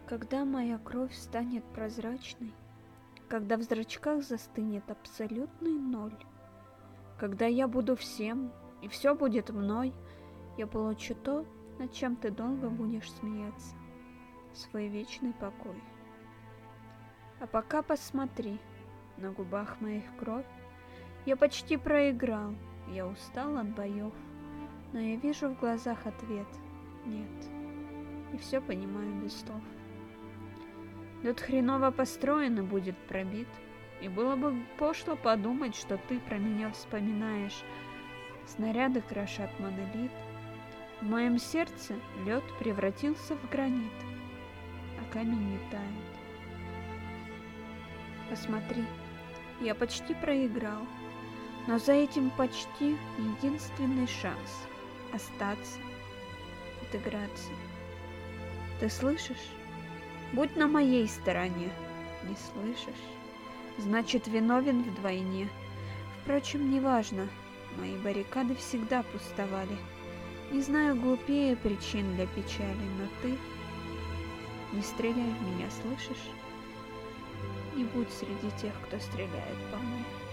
Когда моя кровь станет прозрачной, когда в зрачках застынет абсолютный ноль, когда я буду всем, и все будет мной, я получу то, над чем ты долго будешь смеяться, свой вечный покой. А пока посмотри, на губах моих кровь, я почти проиграл, я устал от боев, но я вижу в глазах ответ «нет», и все понимаю без слов. Лед хреново построен и будет пробит, и было бы пошло подумать, что ты про меня вспоминаешь. Снаряды крошат монолит, в моем сердце лед превратился в гранит, а камень не тает. Посмотри, я почти проиграл, но за этим почти единственный шанс остаться, отыграться. Ты слышишь? Будь на моей стороне. Не слышишь? Значит, виновен вдвойне. Впрочем, неважно, мои баррикады всегда пустовали. Не знаю глупее причин для печали, но ты не стреляй в меня, слышишь? Не будь среди тех, кто стреляет по мне.